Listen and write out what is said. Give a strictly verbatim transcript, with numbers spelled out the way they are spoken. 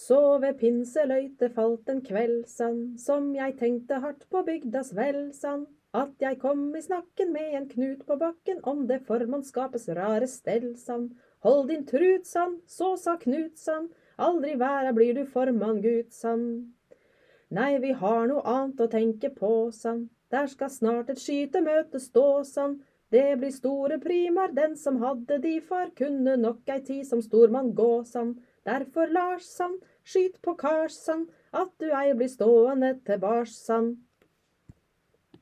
Så ved pinseløyte falt en kveld, sann, som jeg tenkte hardt på bygdas vel, sann, at jeg kom i snakken med en Knut på bakken om det formannskapets rare stell, sann. Hold din trut, sann, så sa Knut, sann, aldri i verda blir du formann, Gut, sann. Nei, vi har noe annet å tenke på, sann, der skal snart et skytemøte stå, sann. Det blir store primar, den som hadde de far, kunne nok ei tid som stormann gå, sann. Derfor Lars, sann, skyt på kars, sann, at du ei blir stående til bars, sann.